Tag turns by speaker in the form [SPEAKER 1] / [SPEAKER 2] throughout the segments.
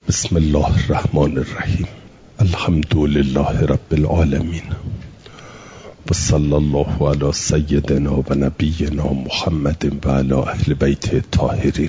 [SPEAKER 1] بسم الله الرحمن الرحیم. الحمد لله رب العالمین و صلی الله علی سیدنا و نبینا محمد و علی اهل بیت الطاهرین.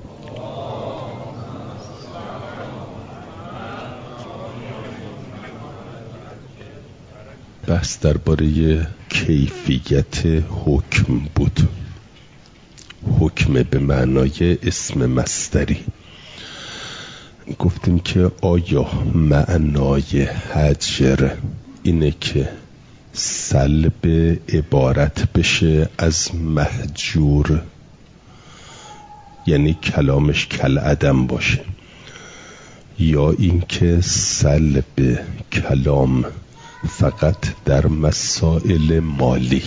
[SPEAKER 1] بحث درباره کیفیت حکم بود. حکم به معنای اسم مصدری. گفتیم که آیا معنای هجر اینه که سلب عبارت بشه از مهجور، یعنی کلامش کالعدم باشه، یا اینکه سلب کلام فقط در مسائل مالی،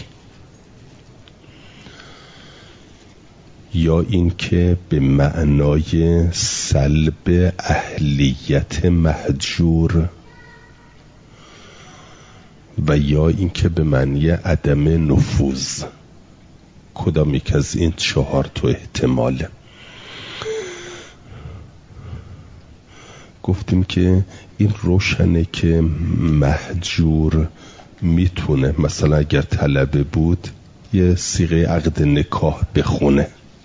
[SPEAKER 1] یا اینکه به معنای سلب اهلیت مهجور، و یا اینکه به معنی عدم نفوذ. کدام یک از این چهار تا احتماله؟ گفتیم که این روشنه که مهجور میتونه مثلا اگر طلبه بود یه صیغه عقد نکاح بخونه.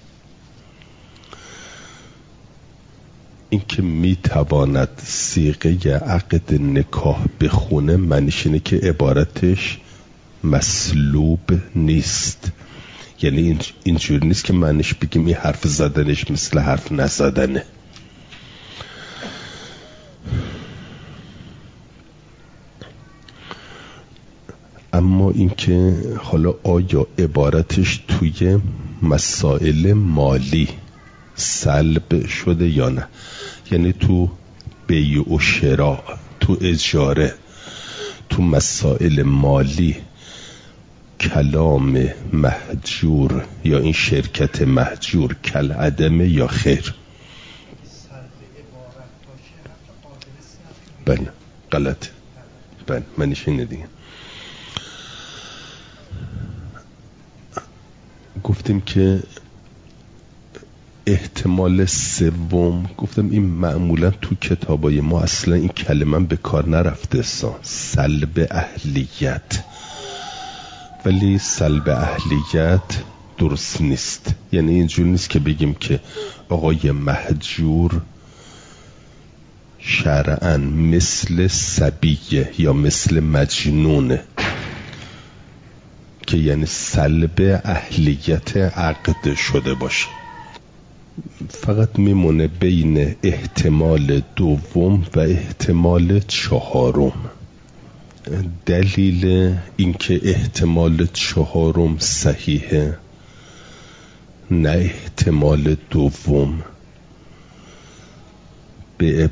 [SPEAKER 1] این که میتواند صیغه عقد نکاح بخونه معنیش اینه که عبارتش مسلوب نیست، یعنی اینجوری نیست که معنیش بگیم این حرف زدنش مثل حرف نزدنه. اما اینکه حالا آیا عبارتش توی مسائل مالی سلب شده یا نه، یعنی تو بیع و شراء، تو اجاره، تو مسائل مالی کلام مهجور یا این شرکت مهجور کالعدمه یا خیر؟ بله غلط. بله منیش اینه دیگه. گفتیم که احتمال سوم، گفتم این معمولا تو کتابای ما اصلا این کلمه به کار نرفته، سلب اهلیت. ولی سلب اهلیت درست نیست، یعنی اینجور نیست که بگیم که آقای مهجور شرعاً مثل صبیه یا مثل مجنونه، که یعنی سلب اهلیت عقد شده باشه. فقط میمونه بین احتمال دوم و احتمال چهارم. دلیل اینکه احتمال چهارم صحیحه نه احتمال دوم، به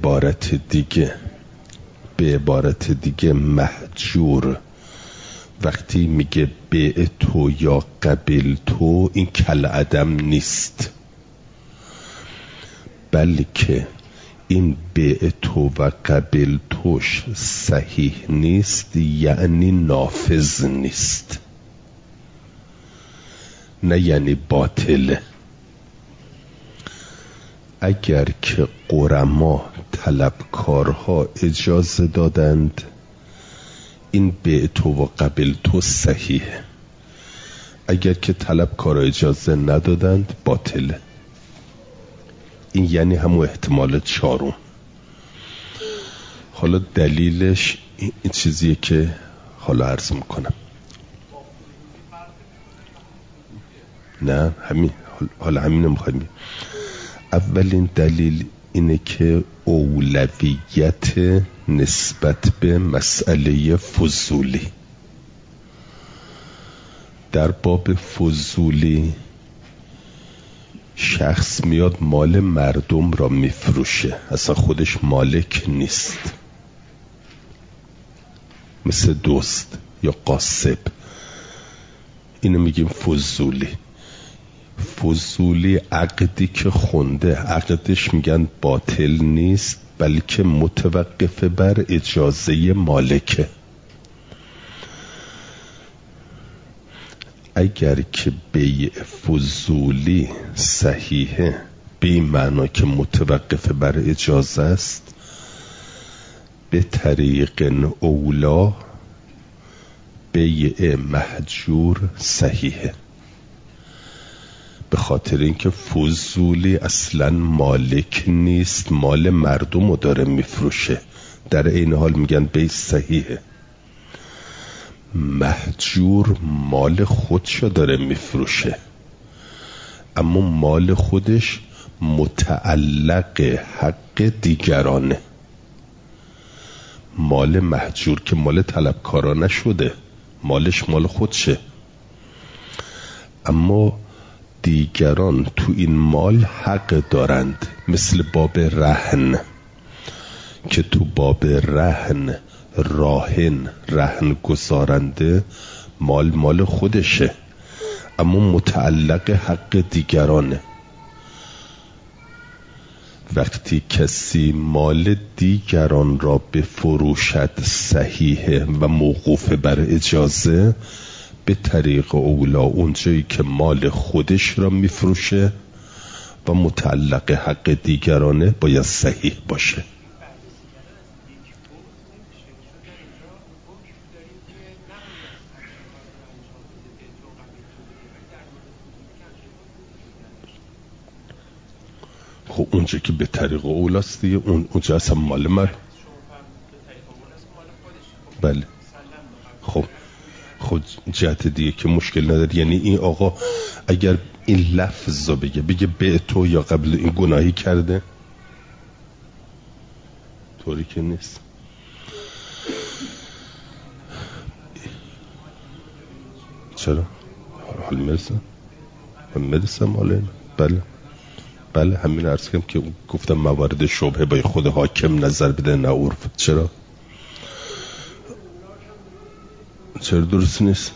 [SPEAKER 1] عبارت دیگه مهجور وقتی میگه بیع تو یا قبل تو، این کالعدم نیست، بلکه این بیع تو و قبل توش صحیح نیست، یعنی نافذ نیست، نه یعنی باطله. اگر که قرما طلبکارها اجازه دادند این بیع تو و قبل تو صحیحه، اگر که طلبکارها اجازه ندادند باطله. این یعنی همون احتمال چهارم. حالا دلیلش این چیزیه که حالا عرض میکنم. نه همین، حالا همین میخوایم. اولین دلیل اینه که اولویت نسبت به مسئله فضولی. در باب فضولی شخص میاد مال مردم را میفروشه، اصلا خودش مالک نیست، مثل دوست یا قاصب. اینو میگیم فضولی. فضولی عقدی که خونده، عقدش میگن باطل نیست، بلکه متوقف بر اجازه مالکه. اگر که بیع فضولی صحیحه به این معنا که متوقف بر اجازه است به طریق اولا بیع مهجور صحیحه، به خاطر اینکه فضولی اصلا مالک نیست، مال مردم رو داره میفروشه، در این حال میگن بیع صحیحه. مهجور مال خودشو داره میفروشه، اما مال خودش متعلق حق دیگرانه. مال مهجور که مال طلبکارانه شده، مالش مال خودشه، اما دیگران تو این مال حق دارند، مثل باب رهن که تو باب رهن رهن گذارنده مال خودشه، اما متعلق حق دیگرانه. وقتی کسی مال دیگران را بفروشد صحیحه و موقوف بر اجازه، به طریق اولا اونجایی که مال خودش را میفروشه و متعلق حق دیگرانه باید صحیح باشه. خب اونجا که به طریق اولاست دیگه، اونجا اصلا مال من. بله خب جهت دیگه که مشکل نداره. یعنی این آقا اگر این لفظ رو بگه به تو یا قبل این گناهی کرده، طوری که نیست. چرا؟ حال مدرسه مال این. بله همین عرض کنم که گفتم موارد شبهه باید خود حاکم نظر بده نه عرف. چرا درست نیست؟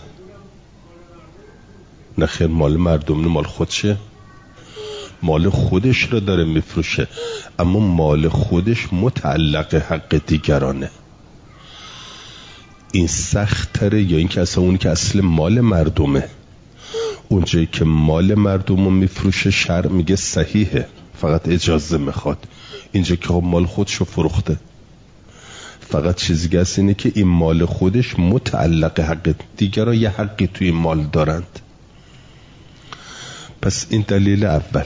[SPEAKER 1] نه خیر، مال مردم نه، مال خودشه، مال خودش رو داره میفروشه، اما مال خودش متعلق حق دیگرانه. این سخت تره یا این که اصلا اونی که اصل مال مردمه، اونجایی که مال مردم رو میفروشه شرع میگه صحیحه، فقط اجازه میخواد. اینجا که مال خودشو فروخته، فقط چیزی که هست اینه که این مال خودش متعلق حق دیگران، یه حقی توی مال دارند. پس این دلیل اول.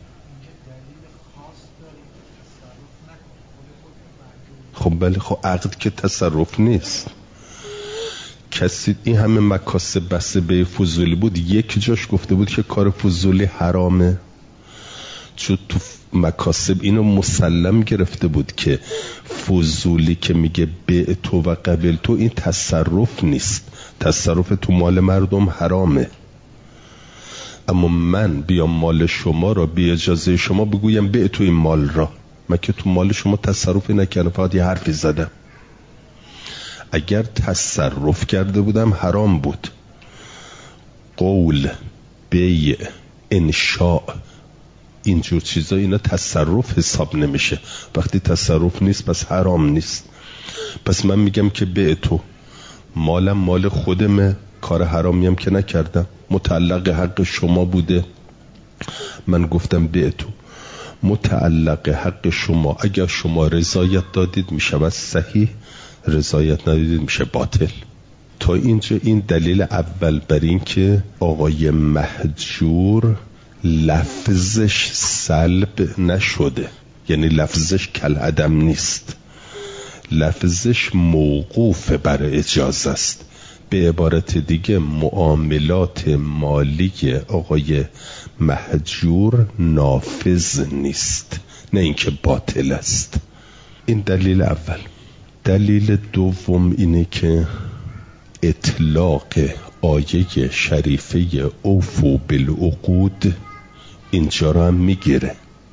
[SPEAKER 1] خب بله، خب عقد که تصرف نیست. کسی این همه مکاسب بسته به فضولی بود، یک جاش گفته بود که کار فضولی حرامه، چون تو مکاسب اینو مسلم گرفته بود که فضولی که میگه به تو و قبل تو، این تصرف نیست، تصرف تو مال مردم حرامه. اما من بیام مال شما را بی اجازه شما بگویم به تو این مال را، من که تو مال شما تصرفی نکردم، فقط یه حرفی زدم. اگر تصرف کرده بودم حرام بود. قول، بیع، انشاء، اینجور چیزا اینا تصرف حساب نمیشه. وقتی تصرف نیست پس حرام نیست. پس من میگم که به تو مالم مال خودمه، کار حرامی هم که نکردم، متعلق حق شما بوده، من گفتم به تو متعلق حق شما، اگر شما رضایت دادید میشه صحیح، رضایت ندادید میشه باطل. تا اینجا این دلیل اول بر این که آقای مهجور لفظش سلب نشده، یعنی لفظش کالعدم نیست، لفظش موقوف بر اجازه است. به عبارت دیگه معاملات مالی آقای مهجور نافذ نیست، نه اینکه باطل است. این دلیل اول. دلیل دوم اینه که اطلاق آیه شریفه اوفو بالعقود اینجا را هم میگیره.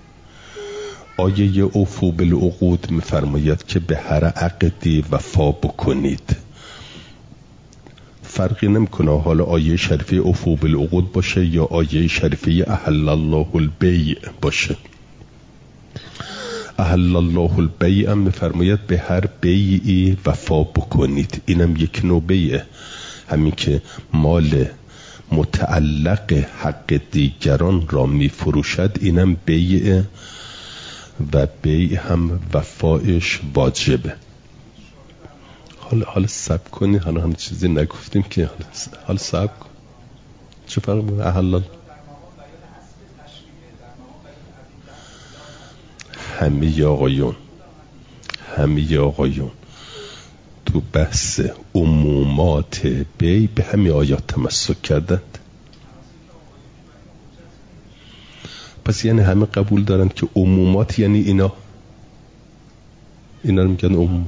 [SPEAKER 1] آیه اوفو بالعقود میفرماید که به هر عقدی وفا بکنید. فرقی نمیکنه حالا آیه شریفه اوفو بالعقود باشه یا آیه شریفه احل الله البیع باشه. احل الله البیع هم میفرماید به هر بیعی وفا بکنید. اینم یک نوع بیعه، همین که مال متعلق حق دیگران را می فروشد، اینم بیع و بیع هم وفایش واجبه. حالا صبر کنی، حالا هم چیزی نگفتیم که حالا صبر کن. چه فرق میکنه؟ حلال همه آقایون تو بحث عمومات بی به همین آیات تمسک کردند. پس یعنی همه قبول دارن که عمومات یعنی اینا رو میگن عموم.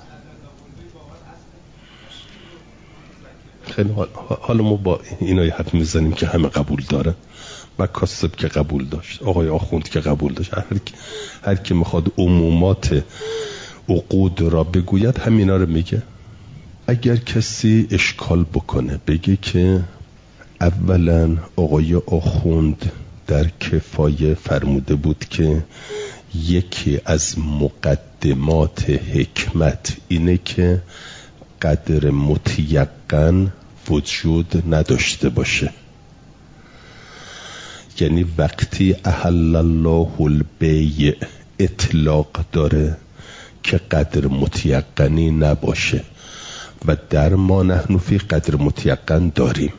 [SPEAKER 1] خیلی حالا ما با اینا حرف میزنیم که همه قبول دارن. مکاسب که قبول داشت، آقای آخوند که قبول داشت، هر کی میخواد عمومات عقود را بگوید همینا رو میگه. اگر کسی اشکال بکنه بگه که اولا آقای آخوند در کفایه فرموده بود که یکی از مقدمات حکمت اینه که قدر متیقن وجود نداشته باشه، یعنی وقتی احل الله البیع اطلاق داره که قدر متیقنی نباشه و در ما نحن فی قدر متیقن داریم.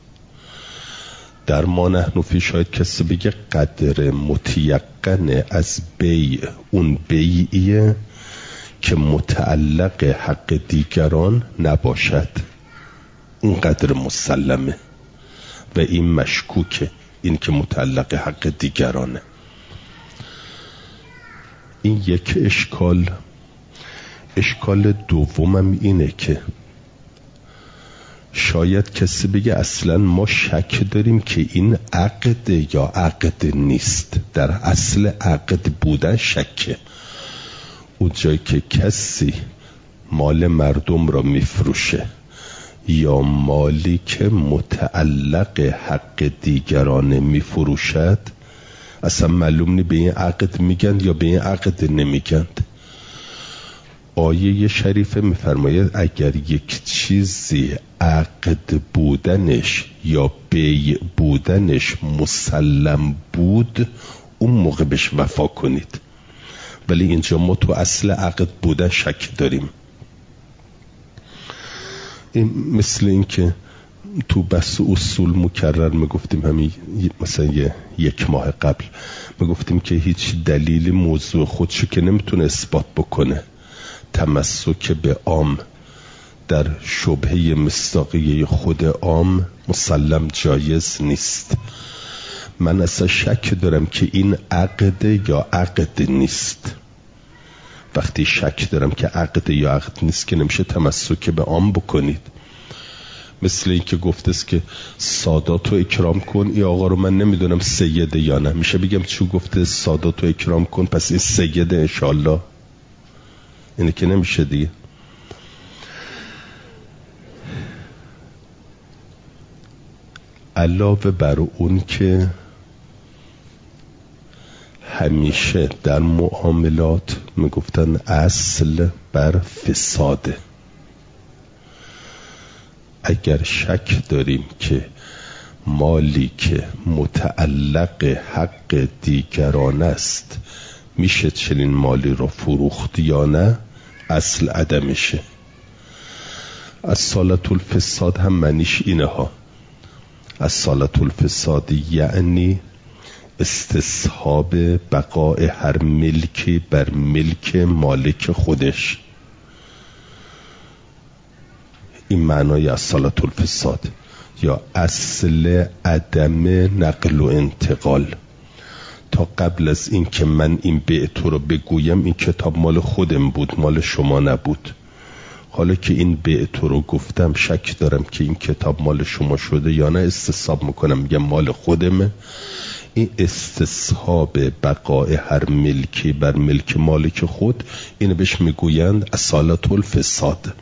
[SPEAKER 1] در ما نحن فی شاید کسی بگه قدر متیقن از بیع اون بیعیه که متعلق حق دیگران نباشد، اون قدر مسلمه و این مشکوکه، این که متعلق حق دیگرانه. این یک اشکال. اشکال دومم اینه که شاید کسی بگه اصلا ما شک داریم که این عقد یا عقد نیست. در اصل عقد بودن شکه. اون جایی که کسی مال مردم را میفروشه یا مالی که متعلق حق دیگران میفروشد، اصلا معلوم نی به این عقد میگن یا به این عقد نمیگند. آیه شریفه میفرماید اگر یک چیزی عقد بودنش یا بیع بودنش مسلم بود اون موقع بهش وفا کنید، ولی اینجا ما تو اصل عقد بودن شک داریم. این مثل این که تو بحث اصول مکرر میگفتیم، همین مثلا یک ماه قبل میگفتیم که هیچ دلیل موضوع خودشو که نمیتونه اثبات بکنه، تمسک به عام در شبهه مصداقیه خود عام مسلم جایز نیست. من اصلا شک دارم که این عقد یا عقد نیست. وقتی شک دارم که عقد یا عقد نیست که نمیشه تمسک به عام بکنید. مثل این که گفتست که ساداتو اکرام کن، این آقا رو من نمیدونم سیده یا نه، میشه بگم چون گفته ساداتو اکرام کن پس این سیده انشالله؟ اینه که نمیشه دیگه. علاوه بر اون که همیشه در معاملات میگفتن اصل بر فساده. اگر شک داریم که مالی که متعلق حق دیگران است میشه چنین مالی را فروخت یا نه، اصل عدمشه. از صالت الفساد هم معنیش اینه ها. از صالت الفساد یعنی استصحاب بقای هر ملکی بر ملک مالک خودش. این معنای از صالت الفساد یا اصل عدم نقل و انتقال. تا قبل از این که من این بیع تو رو بگویم این کتاب مال خودم بود، مال شما نبود. حالا که این بیع تو رو گفتم شک دارم که این کتاب مال شما شده یا نه، استصحاب میکنم میگم مال خودمه. این استصحاب بقای هر ملکی بر ملک مالک خود، اینو بهش میگویند اصالت الفساد.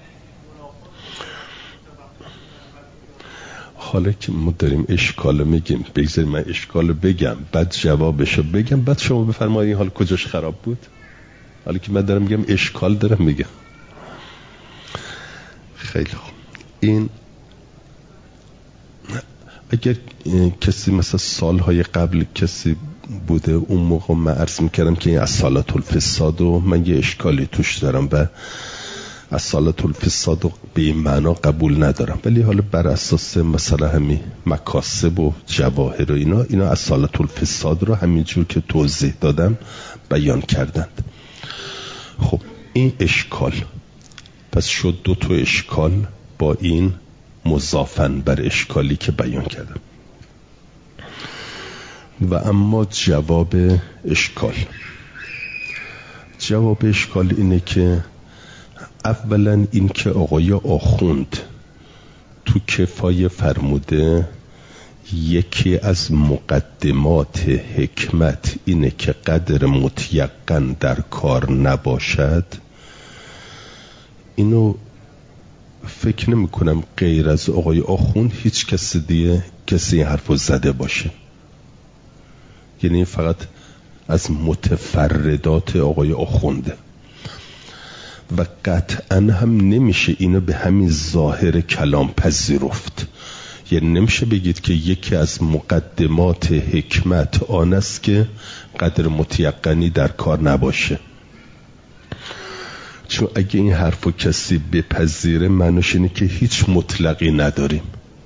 [SPEAKER 1] حالا که ما داریم اشکال میگیم، بگذاریم من اشکال بگم بعد جوابشو بگم بعد شما بفرمایید حال کجاش خراب بود. حالا که من دارم میگم اشکال دارم میگم. خیلی خوب. این اگر کسی مثلا سالهای قبل کسی بوده اون موقع من عرض میکردم که این اصالت الفساد و من یه اشکالی توش دارم و اصالت الفساد رو به این معنا قبول ندارم، ولی حالا بر اساس مثلا همین مکاسب و جواهر و اینا اصالت الفساد رو همینجور که توضیح دادم بیان کردند. خب این اشکال پس شد 2 تا اشکال با این مضافن بر اشکالی که بیان کردم. و اما جواب اشکال اینه که اولا این که آقای آخوند تو کفایه فرموده یکی از مقدمات حکمت اینه که قدر متیقن در کار نباشد، اینو فکر نمی کنم غیر از آقای آخوند هیچ کسی دیگه کسی این حرفو زده باشه، یعنی فقط از متفردات آقای آخونده و قطعا هم نمیشه اینو به همین ظاهر کلام پذیرفت. یعنی نمیشه بگید که یکی از مقدمات حکمت آن است که قدر متیقنی در کار نباشه، چون اگه این حرفو کسی بپذیره معنیش اینه که هیچ مطلقی نداریم،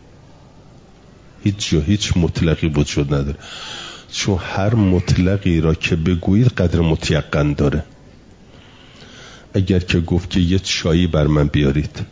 [SPEAKER 1] هیچ مطلقی وجود نداره، چون هر مطلقی را که بگویید قدر متیقن داره. اگر که گفت که یه چایی بر من بیارید،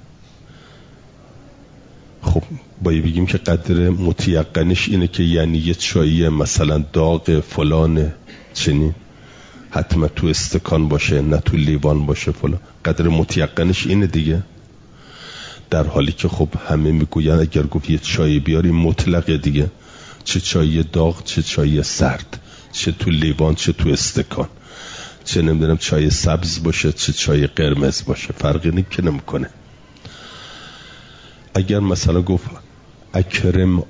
[SPEAKER 1] خب باید بگیم که قدر متیقنش اینه که یعنی یه چایی مثلا داغ فلان چنین حتما تو استکان باشه نه تو لیوان باشه فلان، قدر متیقنش اینه دیگه. در حالی که خب همه میگوین اگر گفت یه چایی بیاری مطلقه دیگه، چه چایی داغ چه چایی سرد، چه تو لیوان چه تو استکان، چه نمیدونم چای سبز باشه چه چای قرمز باشه، فرقی نمیکنه. اگر مثلا گفت اکرم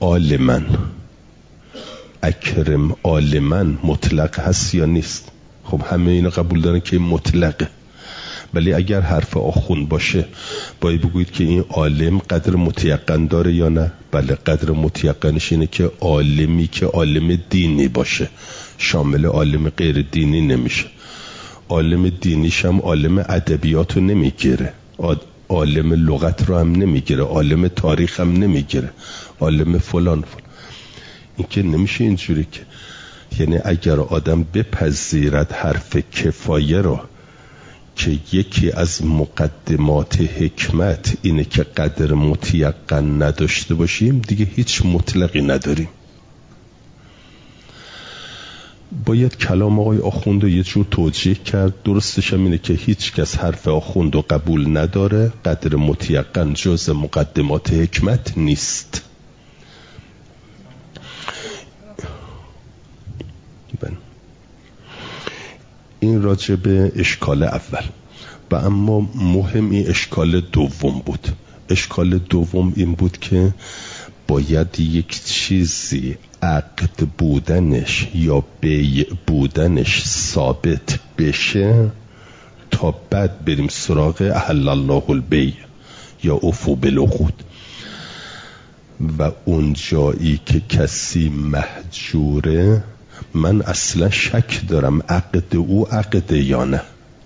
[SPEAKER 1] عالمن مطلق هست یا نیست؟ خب همه اینو قبول دارن که مطلقه، ولی اگر حرف آخوند باشه باید بگوید که این عالم قدر متیقن داره یا نه؟ بله، قدر متیقنش اینه که عالمی که عالم دینی باشه، شامل عالم غیر دینی نمیشه. عالم دینیش هم عالم ادبیات رو نمیگیره، عالم لغت رو هم نمیگیره، عالم تاریخ هم نمیگیره، عالم فلان. این که نمیشه اینجوری که، یعنی اگر آدم بپذیرد حرف کفایه رو که یکی از مقدمات حکمت اینه که قدر متیقن نداشته باشیم، دیگه هیچ مطلقی نداریم. باید کلام آقای آخوند رو یه جور توجیه کرد. درستش هم اینه که هیچ کس حرف آخوند رو قبول نداره، قدر متیقن جز مقدمات حکمت نیست. این راجع به اشکال اول. و اما مهم این اشکال دوم بود. اشکال دوم این بود که باید یک چیزی عقد بودنش یا بیع بودنش ثابت بشه تا بعد بریم سراغ احل الله البیع یا اوفوا بالعقود. و اون جایی که کسی محجوره من اصلا شک دارم عقد او عقد یا نه.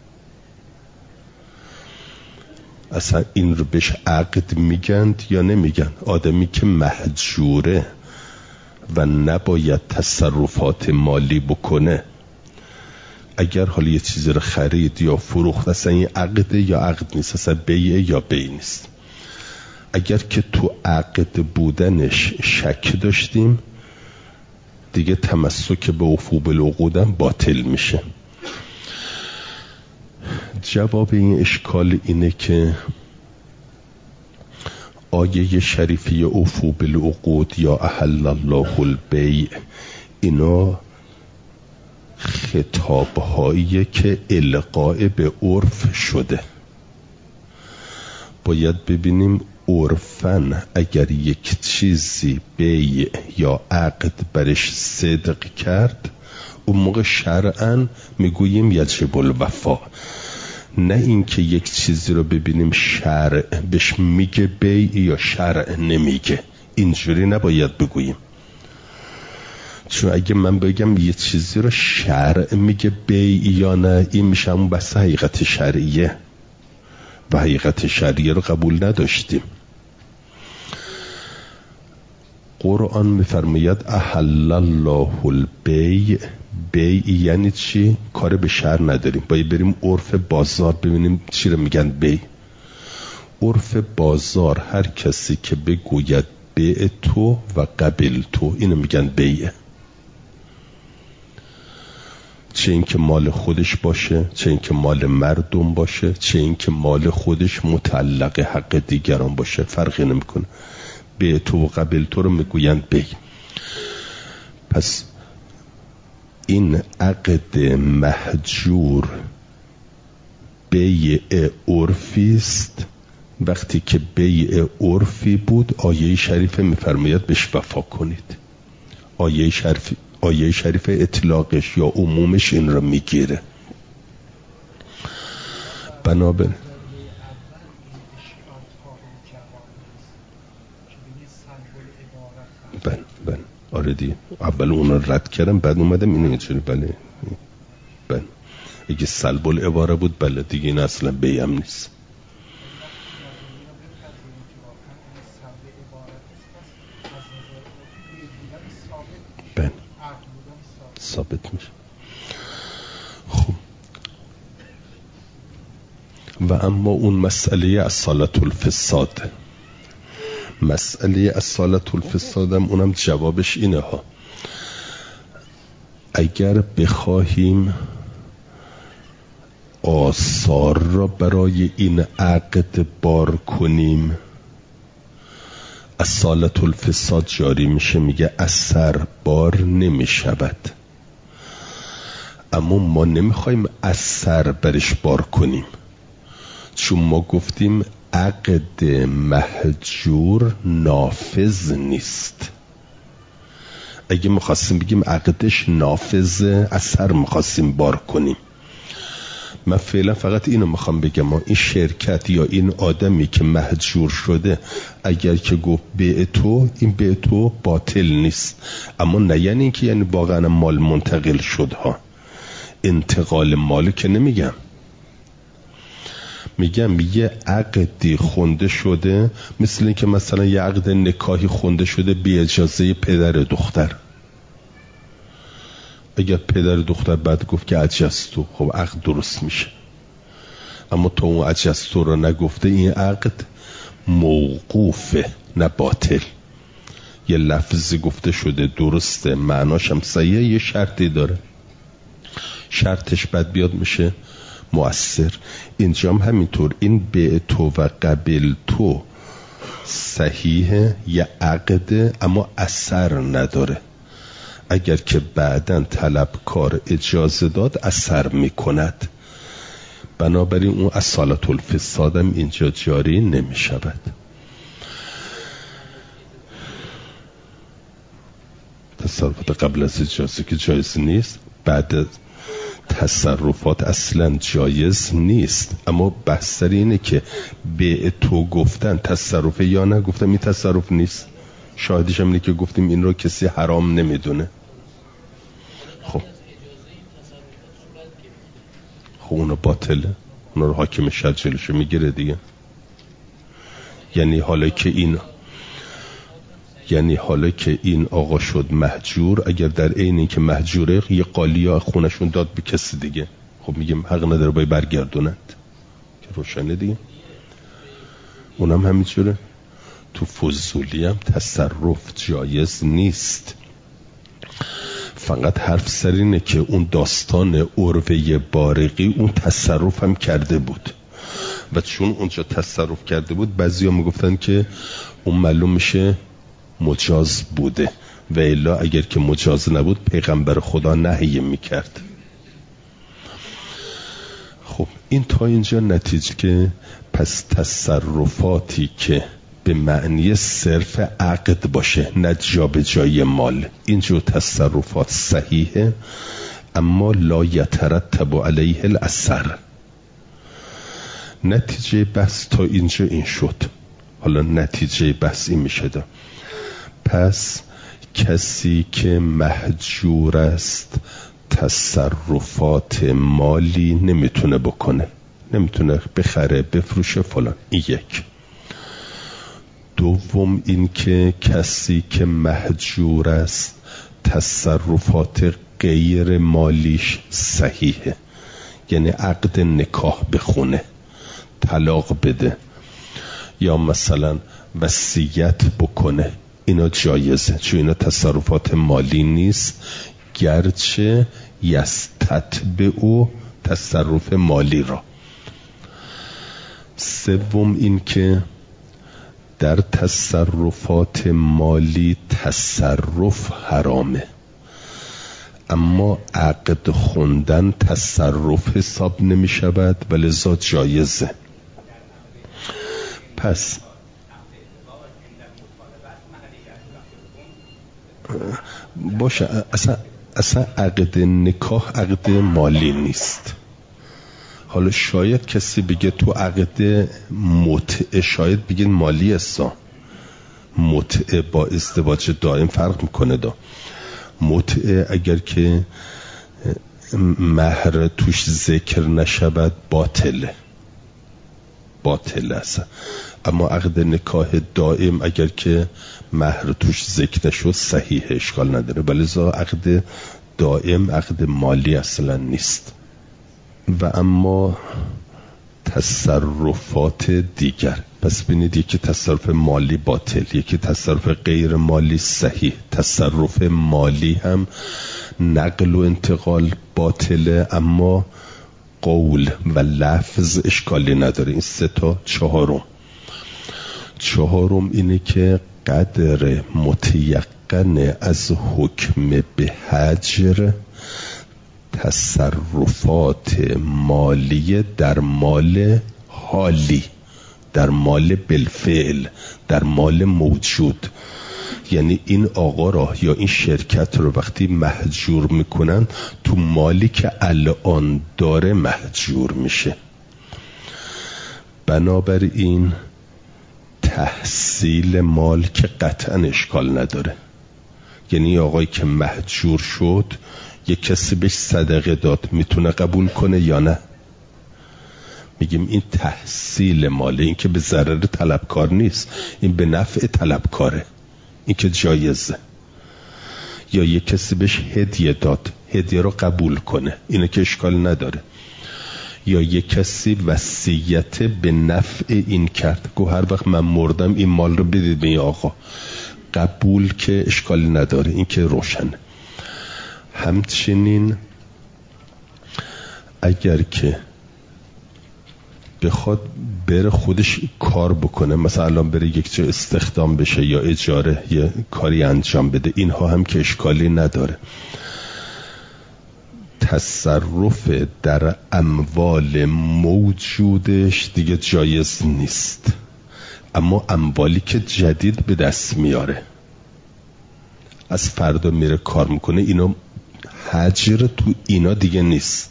[SPEAKER 1] اصلا این رو بهش عقد میگند یا نمیگن؟ آدمی که محجوره و نباید تصرفات مالی بکنه، اگر حالا یه چیزی رو خرید یا فروخت، اصلا این عقد یا عقد نیست، اصلا بیع یا بیع نیست. اگر که تو عقد بودنش شک داشتیم دیگه تمسک به اوفوا بالعقود هم باطل میشه. جواب این اشکال اینه که آیه شریفی اوفوا بالعقود یا احل الله البیع اینا خطابهایی که القاء به عرف شده. باید ببینیم عرفاً اگر یک چیزی بیع یا عقد برش صدق کرد اون موقع شرعاً میگوییم یجب الوفا. نه اینکه یک چیزی رو ببینیم شرع بهش میگه بیع یا شرع نمیگه، اینجوری نباید بگوییم، چون اگه من بگم یه چیزی رو شرع میگه بیع یا نه، این میشه همون بحث حقیقت شرعیه و حقیقت شرعیه رو قبول نداشتیم. قرآن میفرماید احل الله البیع. بیع یعنی چی؟ کار به شرع نداریم، باید بریم عرف بازار ببینیم چی رو میگن بیع. عرف بازار هر کسی که بگوید بیع تو و قبل تو، اینو میگن بیع. چه این که مال خودش باشه، چه این که مال مردم باشه، چه این که مال خودش متعلق حق دیگران باشه، فرقی نمیکنه. بیع تو و قبل تو رو میگوین بیع. پس این عقد مهجور بیع عرفی است. وقتی که بیع عرفی بود آیه شریفه میفرماید بهش وفا کنید. آیه شریف اطلاقش یا عمومش این را میگیره. بنابر بله آره دیگه، اول اون رو رد کردم بعد اومدم اینو اینجوری بله اگه سلب العباره بود بله دیگه این اصلا بیم نیست. بله ثابت میشه. خب و اما اون مسئله اصالت الفساد، مسئله اصالت الفسادم اونم جوابش اینه ها. اگر بخواهیم آثار را برای این عقد بار کنیم اصالت الفساد جاری میشه، میگه اثر بار نمیشود. اما ما نمیخوایم اثر برش بار کنیم، چون ما گفتیم عقد مهجور نافذ نیست. اگه میخواستیم بگیم عقدش نافذه، اثر میخواستیم بار کنیم. من فعلا فقط اینو میخوام بگم، این شرکت یا این آدمی که مهجور شده اگر که گفت بیع تو، این بیع تو باطل نیست، اما نه یعنی این که یعنی واقعا مال منتقل شد ها. انتقال مال که نمیگم، میگم یه عقدی خونده شده، مثل این که مثلا یه عقد نکاحی خونده شده بی اجازه پدر دختر. اگر پدر دختر بعد گفت که اجازتو، خب عقد درست میشه. اما تو اون اجازتو رو نگفته، این عقد موقوفه نه باطل. یه لفظی گفته شده درسته، معناش هم صحیحه، یه شرطی داره، شرطش بعد بیاد میشه مؤثر. اینجا هم همینطور، این بیع تو و قبل تو صحیحه، یه عقده اما اثر نداره. اگر که بعداً طلبکار اجازه داد اثر میکند، بنابراین اون اصالت الفساد هم اینجا جاری نمی شود. تصرفات قبل از اجازه که جایز نیست، بعد تصرفات اصلا جایز نیست. اما بحث اینه که به تو گفتن تصرفه یا نه، گفتم این تصرف نیست. شاهدش هم اینه که گفتیم این رو کسی حرام نمیدونه. خب اونو باطله، اونو رو حاکم شرع جلوشو میگیره دیگه. یعنی حالا که این آقا شد مهجور، اگر در عین این که مهجوره یه قالیا خونشون داد به کسی دیگه، خب میگیم حق نداره باید برگردونند، که روشنه دیگه. اونم همینجوره. تو فضولی هم تصرف جایز نیست. فقط حرف سر اینه که اون داستان عروه بارقی اون تصرف هم کرده بود و چون اونجا تصرف کرده بود بعضی ها میگفتن که اون معلوم میشه مجاز بوده و الا اگر که مجاز نبود پیغمبر خدا نهی میکرد. خب این تا اینجا نتیجه که پس تصرفاتی که به معنی صرف عقد باشه نه جابجایی مال، اینجور تصرفات صحیحه، اما لا یترتب علیه الاثر. نتیجه بحث تا اینجا این شد. حالا نتیجه بحث این میشه پس کسی که مهجور است تصرفات مالی نمیتونه بکنه، نمیتونه بخره بفروشه فلان. این یک. دوم این که کسی که مهجور است تصرفات غیر مالیش صحیحه، یعنی عقد نکاح بخونه، طلاق بده یا مثلا وصیت بکنه، اینا جایزه چون اینا تصرفات مالی نیست، گرچه یستتبع تصرف مالی را. سوم این که در تصرفات مالی تصرف حرامه، اما عقد خوندن تصرف حساب نمی شود و لذا جایزه. پس باشه، اصلا عقد نکاح عقد مالی نیست. حالا شاید کسی بگه تو عقد متعه شاید بگین مالی هستا، متعه با ازدواج دائم فرق میکنه. متعه اگر که مهر توش ذکر نشود باطله است، اما عقد نکاح دائم اگر که مهر توش ذکر نشد صحیح، اشکال نداره، ولی عقد دائم عقد مالی اصلا نیست. و اما تصرفات دیگر، پس بینید یکی تصرف مالی باطل، یکی تصرف غیر مالی صحیح. تصرف مالی هم نقل و انتقال باطله، اما قول و لفظ اشکالی نداره. این سه تا. چهارم اینه که قدر متیقن از حکم به حجر تصرفات مالی در مال حالی، در مال بالفعل، در مال موجود. یعنی این آقا را یا این شرکت رو وقتی مهجور میکنن تو مالی که الان داره مهجور میشه. بنابراین تحصیل مال که قطعا اشکال نداره، یعنی آقایی که مهجور شد یک کسی بهش صدقه داد، میتونه قبول کنه یا نه؟ میگیم این تحصیل ماله، این که به ضرر طلبکار نیست، این به نفع طلبکاره، این که جایزه. یا یک کسی بهش هدیه داد، هدیه رو قبول کنه، اینه که اشکال نداره. یا یک کسی وصیت به نفع این کرد، گو هر وقت من مردم این مال رو بدید به این آقا، قبول که اشکالی نداره، این که روشنه. همچنین اگر که بخواد بره خودش کار بکنه، مثلا الان بره یک جا استخدام بشه یا اجاره یه کاری انجام بده، اینها هم که اشکالی نداره. تصرف در اموال موجودش دیگه جایز نیست، اما اموالی که جدید به دست میاره، از فردا میره کار میکنه، اینا حجر تو اینا دیگه نیست.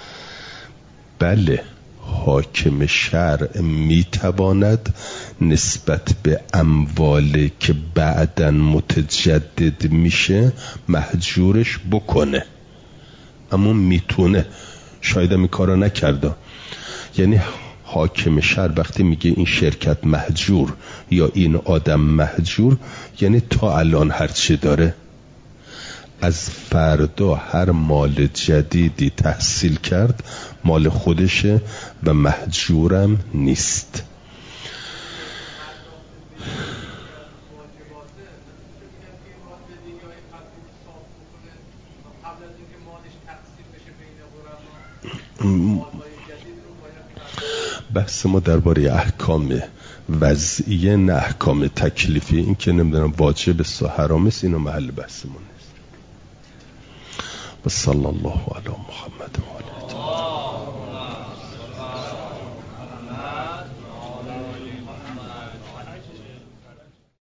[SPEAKER 1] بله، حاکم شرع میتواند نسبت به اموالی که بعداً متجدد میشه مهجورش بکنه، اما میتونه، شاید هم این کارو نکرده. یعنی حاکم شرع وقتی میگه این شرکت مهجور یا این آدم مهجور، یعنی تا الان هرچی داره، از فردا هر مال جدیدی تحصیل کرد مال خودشه و مهجورم نیست. بحث ما درباره احکام وضعیه نه احکام تکلیفی، این که نمیدونم واجب است و حرام است، اینو محل بحثمون نیست. و صلی الله علی محمد.